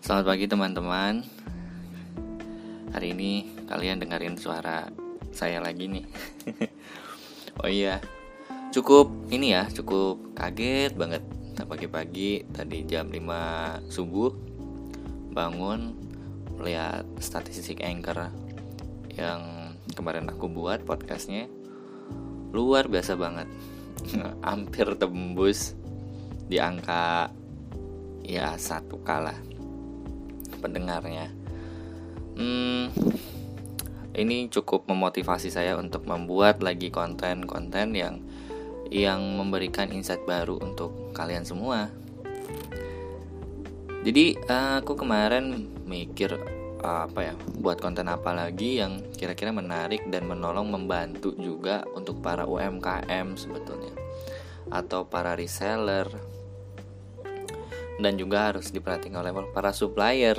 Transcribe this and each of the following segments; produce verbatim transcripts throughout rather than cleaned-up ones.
Selamat pagi teman-teman. Hari ini kalian dengerin suara saya lagi nih. Oh iya, cukup ini ya, cukup kaget banget. Pagi-pagi tadi jam lima subuh bangun, lihat statistik Anchor yang kemarin aku buat podcastnya. Luar biasa banget. Hampir tembus di angka ya satu kalah pendengarnya. Hmm, ini cukup memotivasi saya untuk membuat lagi konten-konten yang yang memberikan insight baru untuk kalian semua. Jadi aku kemarin mikir apa ya, buat konten apa lagi yang kira-kira menarik dan menolong membantu juga untuk para U M K M sebetulnya, atau para reseller, dan juga harus diperhatikan oleh para supplier.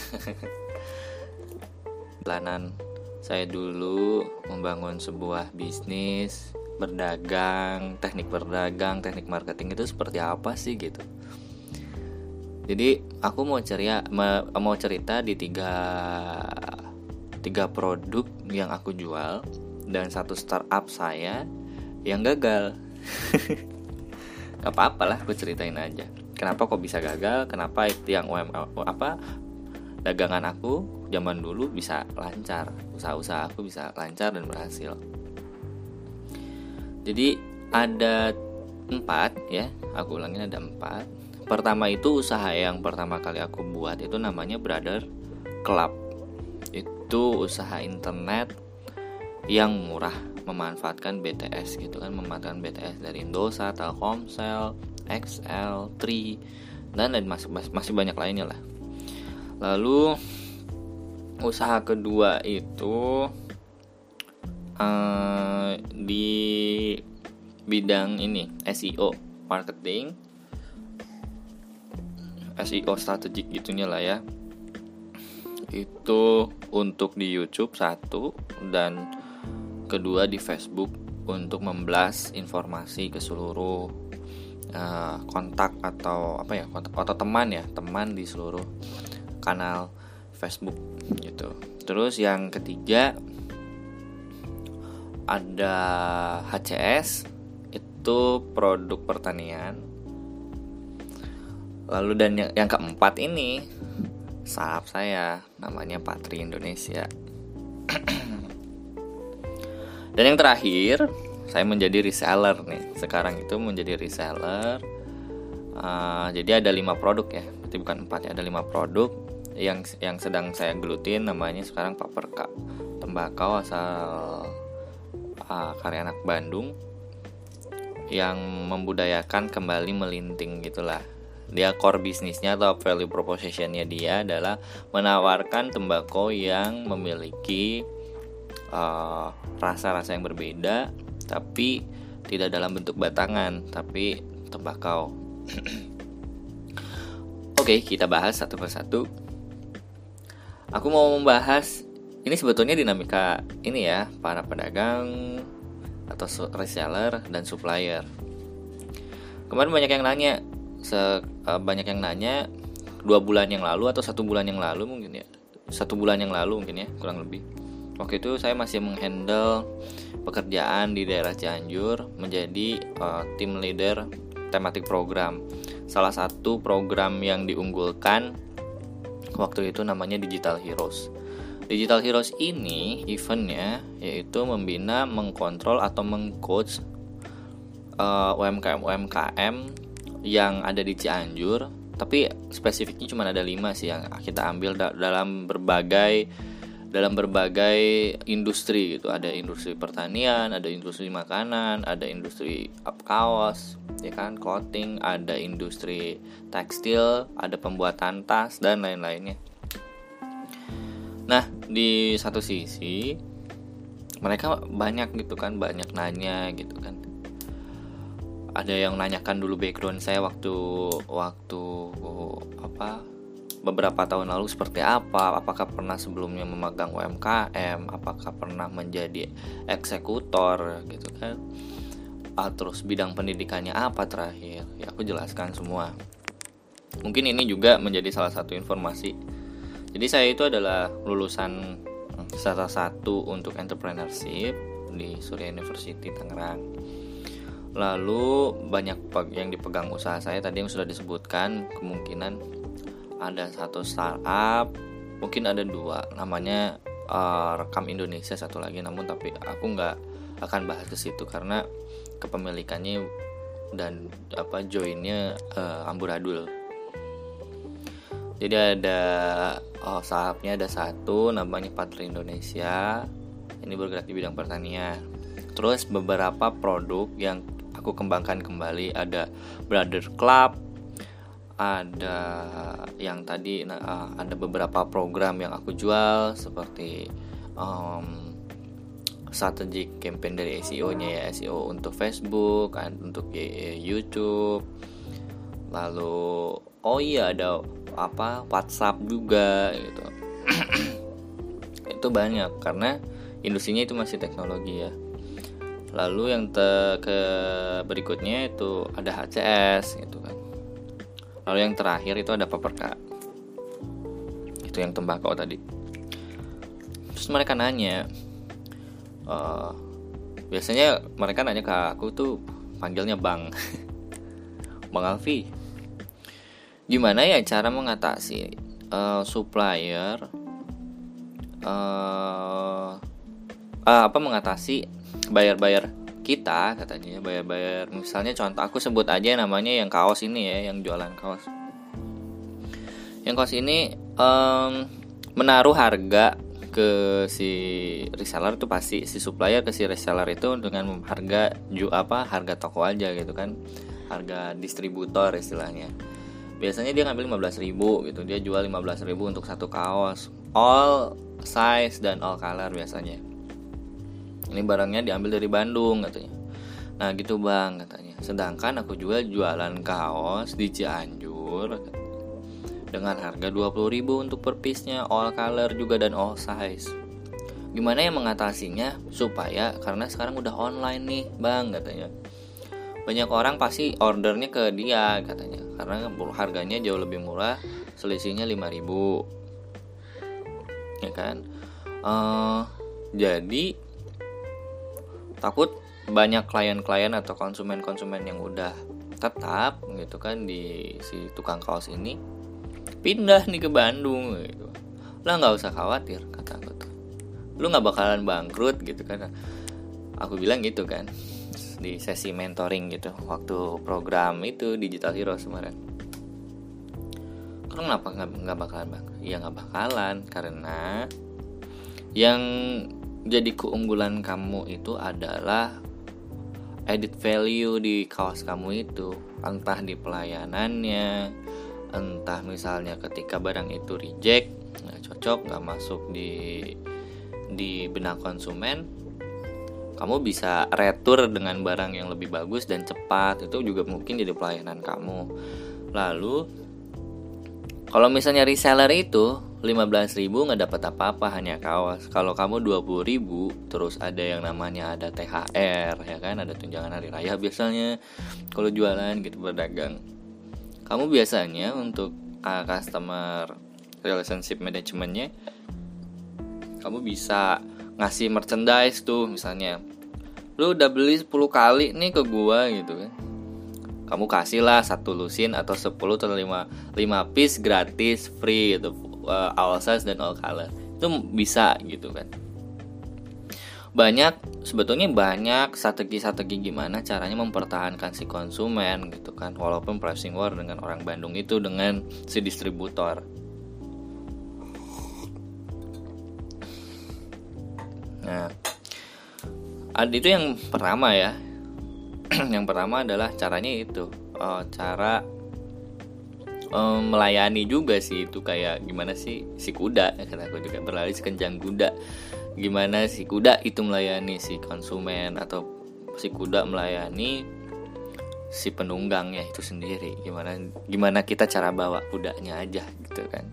Pelanan saya dulu membangun sebuah bisnis, berdagang, teknik berdagang, teknik marketing itu seperti apa sih gitu. Jadi aku mau cerita, mau cerita di tiga, tiga produk yang aku jual dan satu startup saya yang gagal. Gak apa-apa lah, aku ceritain aja. Kenapa kok bisa gagal? Kenapa itu yang U M apa dagangan aku zaman dulu bisa lancar, usaha-usaha aku bisa lancar dan berhasil. Jadi ada empat ya, aku ulangin ada empat. Pertama itu usaha yang pertama kali aku buat itu namanya Brother Club. Itu usaha internet yang murah, memanfaatkan B T S gitu kan, memanfaatkan B T S dari Indosat, Telkomsel, X L, Tri, dan lain masih masih banyak lainnya lah. Lalu usaha kedua itu uh, di bidang ini S E O, marketing, S E O strategik gitunya lah ya. Itu untuk di YouTube satu, dan kedua di Facebook untuk memblast informasi ke seluruh Uh, kontak atau apa ya kontak atau teman ya teman di seluruh kanal Facebook gitu. Terus yang ketiga ada H C S, itu produk pertanian. Lalu dan yang, yang keempat ini startup saya namanya Patri Indonesia. Dan yang terakhir saya menjadi reseller nih. Sekarang itu menjadi reseller. Uh, jadi ada lima produk ya. Berarti bukan empat ya, ada lima produk yang yang sedang saya gelutin. Namanya sekarang Paperka, tembakau asal uh, karya anak Bandung yang membudayakan kembali melinting gitulah. Dia core bisnisnya atau value propositionnya dia adalah menawarkan tembakau yang memiliki uh, rasa-rasa yang berbeda, tapi tidak dalam bentuk batangan, tapi tembakau. Oke, kita bahas satu persatu. Aku mau membahas ini sebetulnya dinamika ini ya, para pedagang atau reseller dan supplier. Kemarin banyak yang nanya, se- banyak yang nanya dua bulan yang lalu atau satu bulan yang lalu mungkin ya, satu bulan yang lalu mungkin ya, kurang lebih. Waktu itu saya masih menghandle pekerjaan di daerah Cianjur menjadi uh, tim leader tematik program. Salah satu program yang diunggulkan waktu itu namanya Digital Heroes. Digital Heroes ini eventnya yaitu membina, mengkontrol atau mengcoach uh, U M K M U M K M yang ada di Cianjur. Tapi spesifiknya cuma ada lima sih yang kita ambil da- dalam berbagai dalam berbagai industri gitu. Ada industri pertanian, ada industri makanan, ada industri kaos, ya kan, clothing, ada industri tekstil, ada pembuatan tas dan lain-lainnya. Nah, di satu sisi mereka banyak gitu kan, banyak nanya gitu kan. Ada yang nanyakan dulu background saya waktu waktu apa beberapa tahun lalu seperti apa, apakah pernah sebelumnya memegang U M K M, apakah pernah menjadi eksekutor gitu kan, ah, terus bidang pendidikannya apa terakhir, ya aku jelaskan semua. Mungkin ini juga menjadi salah satu informasi. Jadi saya itu adalah lulusan salah satu untuk entrepreneurship di Surya University Tangerang. Lalu banyak yang dipegang usaha saya tadi yang sudah disebutkan. Kemungkinan ada satu startup, mungkin ada dua, namanya uh, Rekam Indonesia satu lagi. Namun tapi aku nggak akan bahas ke situ karena kepemilikannya dan apa joinnya uh, amburadul. Jadi ada oh, startupnya ada satu namanya Patra Indonesia. Ini bergerak di bidang pertanian. Terus beberapa produk yang aku kembangkan kembali, ada Brother Club, ada yang tadi uh, ada beberapa program yang aku jual seperti um, strategic campaign dari S E O-nya ya, S E O untuk Facebook, untuk YouTube. Lalu oh iya ada apa WhatsApp juga gitu. Itu banyak karena industrinya itu masih teknologi ya. Lalu yang te- ke berikutnya itu ada H C S gitu kan. Lalu yang terakhir itu ada Paperka. Itu yang tembakau tadi. Terus mereka nanya, uh, biasanya mereka nanya ke aku tuh panggilnya Bang, Bang Alfi. Gimana ya cara mengatasi uh, supplier, uh, uh, apa mengatasi bayar-bayar kita katanya, bayar-bayar misalnya contoh aku sebut aja namanya yang kaos ini ya, yang jualan kaos. Yang kaos ini um, menaruh harga ke si reseller itu pasti si supplier ke si reseller itu dengan harga ju apa harga toko aja gitu kan, harga distributor istilahnya. Biasanya dia ngambil lima belas ribu gitu, dia jual lima belas ribu untuk satu kaos, all size dan all color biasanya. Ini barangnya diambil dari Bandung katanya. Nah gitu Bang katanya. Sedangkan aku juga jualan kaos di Cianjur dengan harga dua puluh ribu untuk per piece-nya, all color juga dan all size. Gimana yang mengatasinya supaya, karena sekarang udah online nih Bang katanya, banyak orang pasti ordernya ke dia katanya, karena harganya jauh lebih murah, selisihnya lima ribu ya kan. uh, Jadi takut banyak klien-klien atau konsumen-konsumen yang udah tetap gitu kan di si tukang kaos ini pindah nih ke Bandung gitu. Lah nggak usah khawatir kata aku tuh, lu nggak bakalan bangkrut gitu kan. Aku bilang gitu kan di sesi mentoring gitu waktu program itu Digital Heroes kemarin. Kenapa nggak nggak bakalan bangkrut? Ya nggak bakalan karena yang jadi keunggulan kamu itu adalah added value di kaos kamu itu, entah di pelayanannya, entah misalnya ketika barang itu reject, nggak cocok, nggak masuk di di benak konsumen, kamu bisa retur dengan barang yang lebih bagus dan cepat. Itu juga mungkin jadi pelayanan kamu. Lalu kalau misalnya reseller itu lima belas ribu nggak dapat apa-apa, hanya kaos. Kalau kamu dua puluh ribu terus ada yang namanya ada T H R ya kan, ada tunjangan hari raya biasanya kalau jualan gitu, berdagang. Kamu biasanya untuk uh, customer relationship managementnya, kamu bisa ngasih merchandise tuh, misalnya lu udah beli sepuluh kali nih ke gua gitu kan, kamu kasih lah satu lusin atau sepuluh atau lima piece gratis free gitu, uh, all size dan all color. Itu bisa gitu kan. Banyak, sebetulnya banyak strategi-strategi gimana caranya mempertahankan si konsumen gitu kan, walaupun pricing war dengan orang Bandung itu dengan si distributor. Nah, itu yang pertama ya. Yang pertama adalah caranya itu, uh, cara um, melayani juga sih, itu kayak gimana sih si kuda, kata aku juga, berlari sekencang kuda. Gimana si kuda itu melayani si konsumen, atau si kuda melayani si penunggangnya itu sendiri. Gimana gimana kita cara bawa kudanya aja gitu kan.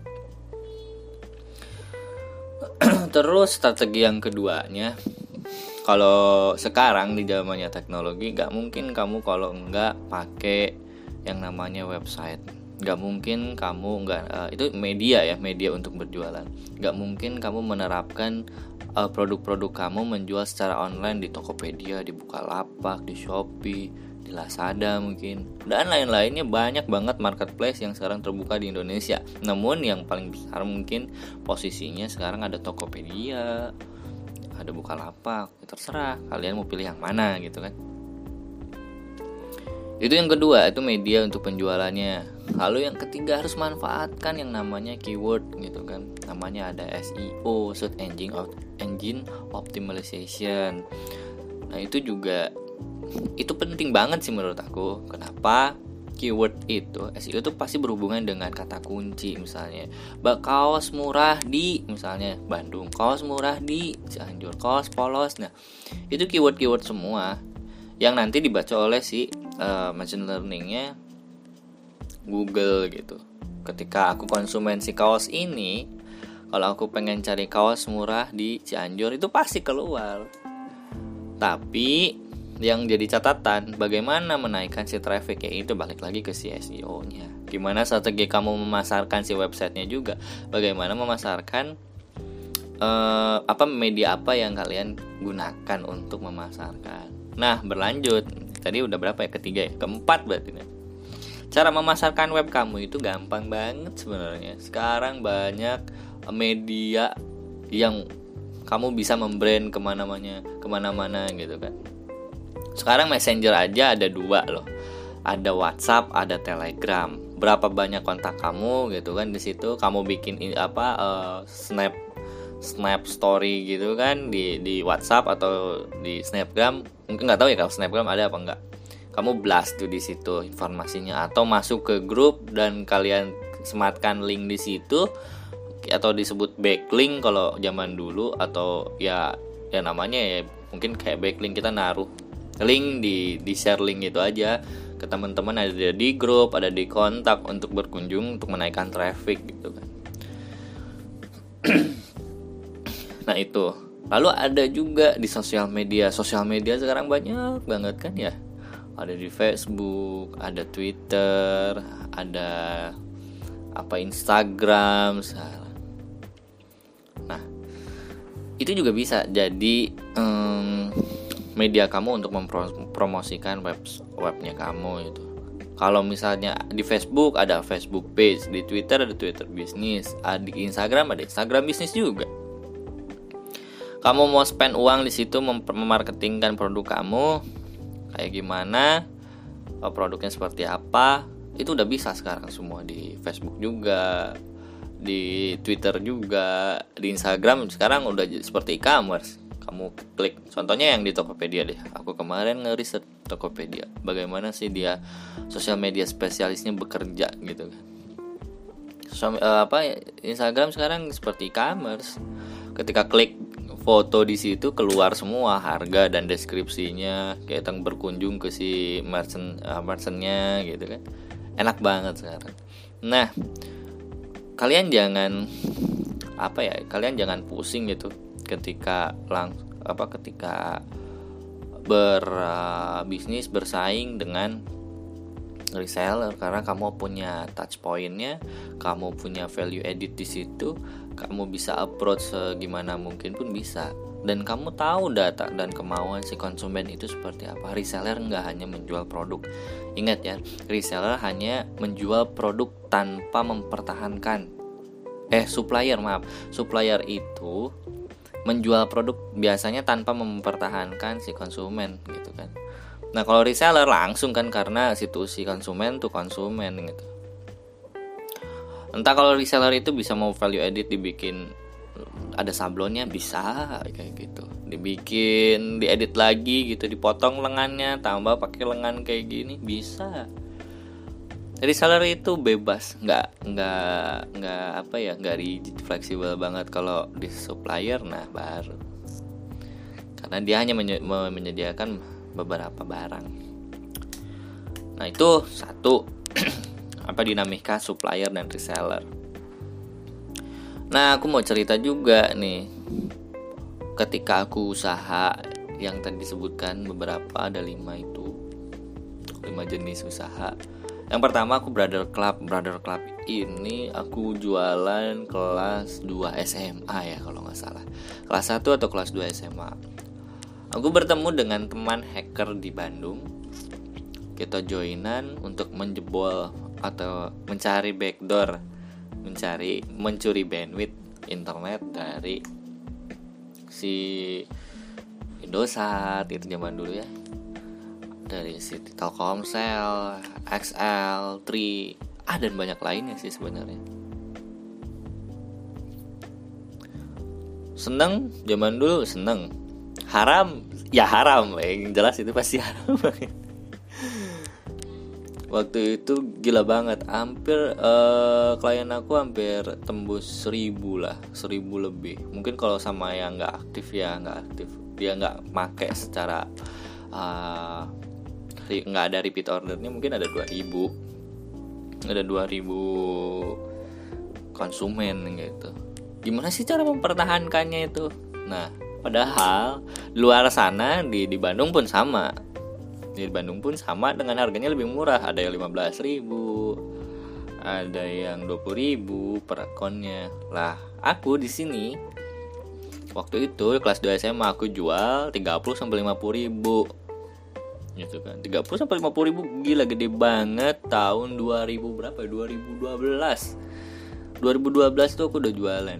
Terus strategi yang keduanya, kalau sekarang di zamannya teknologi, gak mungkin kamu kalau enggak pakai yang namanya website. Gak mungkin kamu nggak uh, itu media ya, media untuk berjualan. Gak mungkin kamu menerapkan uh, produk-produk kamu menjual secara online di Tokopedia, di Bukalapak, di Shopee, di Lazada mungkin, dan lain-lainnya. Banyak banget marketplace yang sekarang terbuka di Indonesia. Namun yang paling besar mungkin posisinya sekarang ada Tokopedia, ada Bukalapak. Terserah kalian mau pilih yang mana gitu kan. Itu yang kedua, itu media untuk penjualannya. Lalu yang ketiga, harus manfaatkan yang namanya keyword gitu kan. Namanya ada S E O, search engine engine optimization. Nah, itu juga itu penting banget sih menurut aku. Kenapa? Keyword itu, S E O itu pasti berhubungan dengan kata kunci. Misalnya, bak kaos murah di misalnya Bandung, kaos murah di Cianjur, kaos polos. Nah, itu keyword-keyword semua yang nanti dibaca oleh si uh, machine learningnya Google gitu. Ketika aku konsumen si kaos ini, kalau aku pengen cari kaos murah di Cianjur, itu pasti keluar. Tapi yang jadi catatan, bagaimana menaikkan si traffic, ya itu balik lagi ke si S E O-nya. Gimana strategi kamu memasarkan si websitenya juga. Bagaimana memasarkan uh, apa media apa yang kalian gunakan untuk memasarkan. Nah, berlanjut. Tadi udah berapa ya? Ketiga ya? Keempat berarti nih. Cara memasarkan web kamu itu gampang banget sebenarnya. Sekarang banyak media yang kamu bisa membrand kemana-mana, kemana-mana gitu kan. Sekarang Messenger aja ada dua loh. Ada WhatsApp, ada Telegram. Berapa banyak kontak kamu gitu kan di situ. Kamu bikin apa uh, snap snap story gitu kan di di WhatsApp atau di Snapgram. Mungkin nggak tahu ya kalau Snapgram ada apa enggak. Kamu blast tuh di situ informasinya, atau masuk ke grup dan kalian sematkan link di situ, atau disebut backlink kalau zaman dulu, atau ya ya namanya ya mungkin kayak backlink, kita naruh link di di share link itu aja ke teman-teman, ada di grup, ada di kontak untuk berkunjung untuk menaikkan traffic gitu kan. Nah itu. Lalu ada juga di sosial media. Sosial media sekarang banyak banget kan ya. Ada di Facebook, ada Twitter, ada apa Instagram. Nah, itu juga bisa jadi um, media kamu untuk mempromosikan web webnya kamu itu. Kalau misalnya di Facebook ada Facebook page, di Twitter ada Twitter bisnis, di Instagram ada Instagram bisnis juga. Kamu mau spend uang di situ memarketingkan produk kamu, kayak gimana, produknya seperti apa, itu udah bisa sekarang semua di Facebook juga, di Twitter juga, di Instagram sekarang udah seperti e-commerce. Kamu klik, contohnya yang di Tokopedia deh. Aku kemarin ngeriset Tokopedia, bagaimana sih dia sosial media spesialisnya bekerja gitu kan. So, uh, apa Instagram sekarang seperti e-commerce. Ketika klik foto di situ keluar semua harga dan deskripsinya, kayak tentang berkunjung ke si merchant uh, merchantnya gitu kan. Enak banget sekarang. Nah, kalian jangan apa ya? Kalian jangan pusing gitu ketika lang apa ketika berbisnis uh, bersaing dengan reseller, karena kamu punya touch point-nya, kamu punya value added di situ, kamu bisa approach segimana mungkin pun bisa, dan kamu tahu data dan kemauan si konsumen itu seperti apa. Reseller nggak hanya menjual produk, ingat ya, reseller hanya menjual produk tanpa mempertahankan eh supplier maaf supplier itu menjual produk biasanya tanpa mempertahankan si konsumen gitu kan. Nah kalau reseller langsung kan, karena situasi konsumen tuh konsumen gitu. Entah kalau reseller itu bisa mau value edit, dibikin ada sablonnya bisa kayak gitu, dibikin diedit lagi gitu, dipotong lengannya, tambah pakai lengan kayak gini bisa. Reseller itu bebas, nggak nggak nggak apa ya nggak rigid, fleksibel banget. Kalau di supplier nah baru, karena dia hanya menyediakan beberapa barang. Nah itu satu apa dinamika supplier dan reseller. Nah aku mau cerita juga nih, ketika aku usaha yang tadi disebutkan beberapa, ada lima itu lima jenis usaha. Yang pertama aku Brother Club. Brother Club ini aku jualan kelas dua S M A ya kalau nggak salah. Kelas satu atau kelas dua S M A. Aku bertemu dengan teman hacker di Bandung. Kita joinan untuk menjebol atau mencari backdoor, mencari mencuri bandwidth internet dari si Indosat itu zaman dulu ya, dari si Telkomsel, X L, Tri, ah dan banyak lainnya sih sebenarnya. Seneng zaman dulu, seneng. Haram, ya haram, yang jelas itu pasti haram. Waktu itu gila banget, hampir uh, klien aku hampir tembus seribu lah, seribu lebih. Mungkin kalau sama yang nggak aktif ya nggak aktif, dia nggak make secara uh, nggak ada repeat ordernya, mungkin ada dua ribu, ada dua ribu konsumen gitu. Gimana sih cara mempertahankannya itu? Nah, padahal luar sana di di Bandung pun sama. Di Bandung pun sama dengan harganya lebih murah. Ada yang lima belas ribu, ada yang dua puluh ribu per akunnya. Lah, aku di sini waktu itu kelas dua S M A aku jual tiga puluh sampai lima puluh ribu. Gitu kan. tiga puluh sampai lima puluh ribu gila gede banget tahun dua ribu berapa? dua ribu dua belas. dua ribu dua belas tuh aku udah jualan.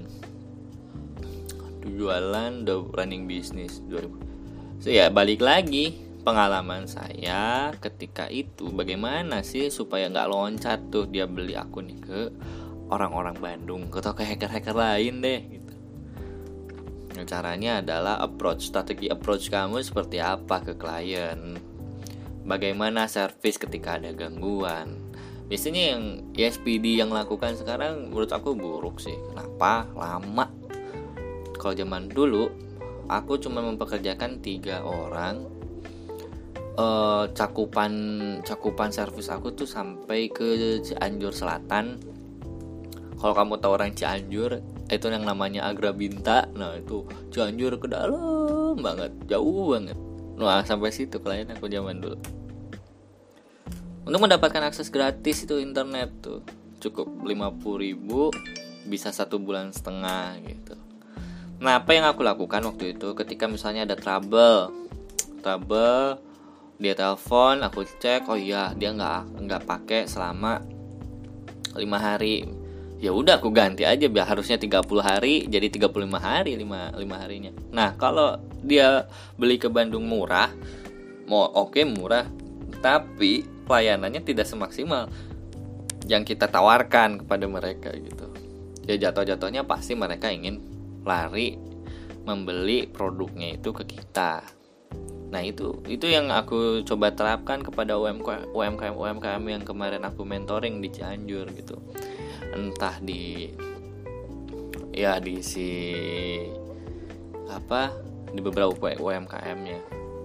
Jualan udah running bisnis dua ribu. So ya balik lagi pengalaman saya ketika itu bagaimana sih supaya nggak loncat tuh dia beli akun nih ke orang-orang Bandung atau ke hacker-hacker lain deh gitu. Nah, caranya adalah approach, strategi approach kamu seperti apa ke klien, bagaimana service ketika ada gangguan. Biasanya yang E S P D yang lakukan sekarang menurut aku buruk sih. Kenapa? Lama. Kalau zaman dulu aku cuma mempekerjakan tiga orang. Uh, cakupan cakupan servis aku tuh sampai ke Cianjur Selatan. Kalau kamu tahu orang Cianjur, itu yang namanya Agrabinta. Nah itu Cianjur ke dalam banget, jauh banget. Nah sampai situ klien aku zaman dulu. Untuk mendapatkan akses gratis itu internet tuh cukup lima puluh ribu, bisa satu bulan setengah gitu. Nah apa yang aku lakukan waktu itu ketika misalnya ada trouble, trouble dia telepon, aku cek, oh iya dia nggak nggak pakai selama lima hari. Ya udah aku ganti aja, biar harusnya tiga puluh hari jadi tiga puluh lima hari, lima harinya. Nah kalau dia beli ke Bandung murah, mau oke okay, murah, tapi pelayanannya tidak semaksimal yang kita tawarkan kepada mereka gitu. Ya jatuh-jatuhnya pasti mereka ingin lari membeli produknya itu ke kita. Nah itu itu yang aku coba terapkan kepada U M K M U M K M U M K M yang kemarin aku mentoring di Cianjur gitu. Entah di ya di si apa di beberapa U M K M-nya.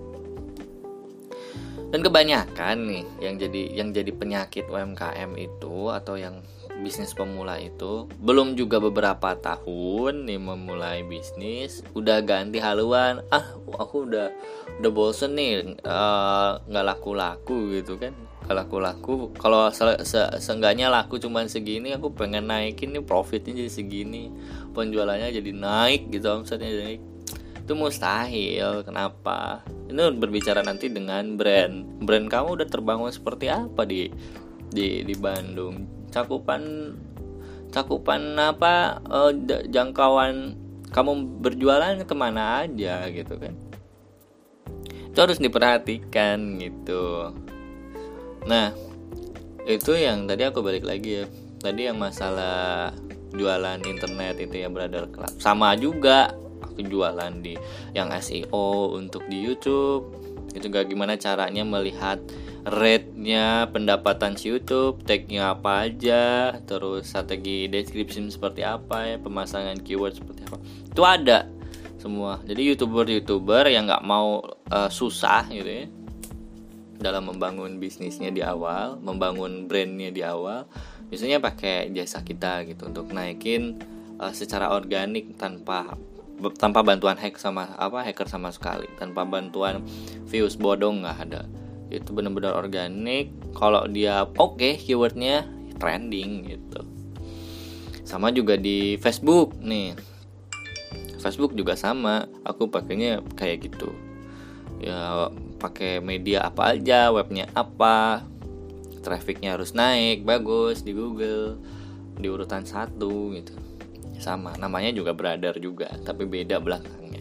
Dan kebanyakan nih yang jadi yang jadi penyakit U M K M itu atau yang bisnis pemula itu belum juga beberapa tahun nih memulai bisnis udah ganti haluan. Ah aku udah udah bosen nih nggak uh, laku-laku gitu kan, nggak laku-laku. Kalau se- se- seenggaknya laku cuman segini, aku pengen naikin nih profitnya jadi segini, penjualannya jadi naik gitu, omsetnya jadi naik. Itu mustahil. Kenapa? Ini berbicara nanti dengan brand. Brand kamu udah terbangun seperti apa di di di Bandung? Cakupan cakupan apa uh, jangkauan kamu berjualan kemana aja gitu kan? Itu harus diperhatikan gitu. Nah itu yang tadi aku balik lagi ya. Tadi yang masalah jualan internet itu ya Brother Club. Sama juga aku jualan di yang S E O untuk di YouTube. Itu gak gimana caranya melihat rate-nya pendapatan si YouTube, tag-nya apa aja, terus strategi description seperti apa ya, pemasangan keyword seperti apa. Itu ada semua. Jadi YouTuber-YouTuber yang gak mau uh, susah gitu ya dalam membangun bisnisnya di awal, membangun brandnya di awal, biasanya pakai jasa kita gitu untuk naikin uh, secara organik tanpa tanpa bantuan hack sama apa hacker sama sekali, tanpa bantuan views bodong nggak ada. itu benar-benar organik. Kalau dia oke okay, keywordnya trending gitu. Sama juga di Facebook nih. Facebook juga sama, aku pakainya kayak gitu. Ya pakai media apa aja, webnya apa, trafficnya harus naik, bagus di Google, di urutan satu gitu. Sama, namanya juga Brother juga, tapi beda belakangnya.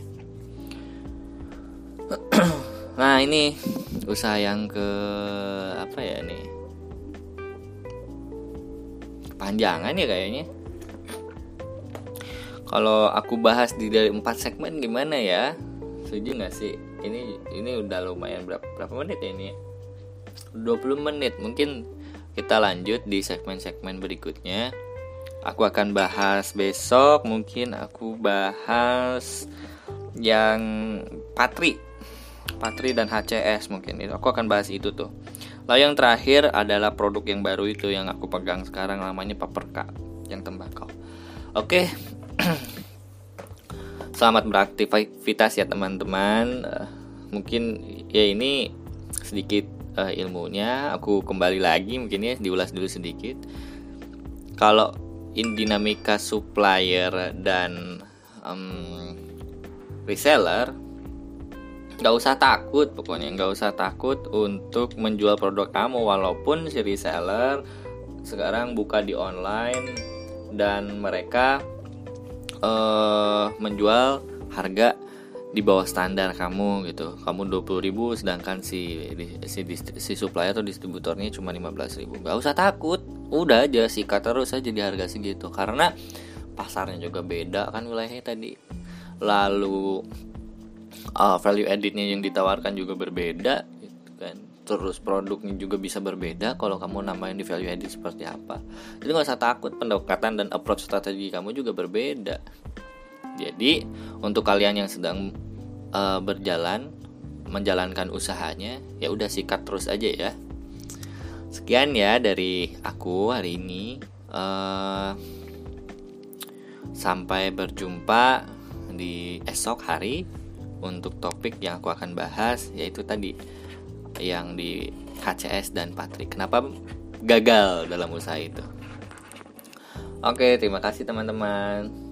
Nah ini usaha yang ke apa ya nih? Panjangan ya kayaknya. Kalau aku bahas di dari empat segmen gimana ya? Setuju nggak sih? Ini ini udah lumayan berapa berapa menit ya ini? dua puluh menit. Mungkin kita lanjut di segmen-segmen berikutnya. Aku akan bahas besok, mungkin aku bahas yang Patri. Patri dan H C S mungkin. Itu aku akan bahas itu tuh. Lalu yang terakhir adalah produk yang baru itu yang aku pegang sekarang, namanya Paprika yang tembakau. Oke. Selamat beraktivitas ya teman-teman. uh, Mungkin ya ini sedikit uh, ilmunya. Aku kembali lagi mungkin ya, diulas dulu sedikit. Kalau in dinamika supplier dan um, reseller, gak usah takut, pokoknya gak usah takut untuk menjual produk kamu. Walaupun si reseller sekarang buka di online dan mereka Uh, menjual harga di bawah standar kamu gitu. Kamu dua puluh ribu sedangkan si si, si supplier atau distributornya cuma lima belas ribu. Gak usah takut, udah aja sikat terus aja di harga segitu. Karena pasarnya juga beda kan wilayahnya tadi. Lalu uh, value addednya yang ditawarkan juga berbeda gitu kan. Terus produknya juga bisa berbeda kalau kamu namain di value added seperti apa. Jadi gak usah takut, pendekatan dan approach strategi kamu juga berbeda. Jadi untuk kalian yang sedang uh, berjalan menjalankan usahanya, ya udah sikat terus aja ya. Sekian ya dari aku hari ini. uh, Sampai berjumpa di esok hari untuk topik yang aku akan bahas, yaitu tadi yang di H C S dan Patri. Kenapa gagal dalam usaha itu? Oke, terima kasih teman-teman.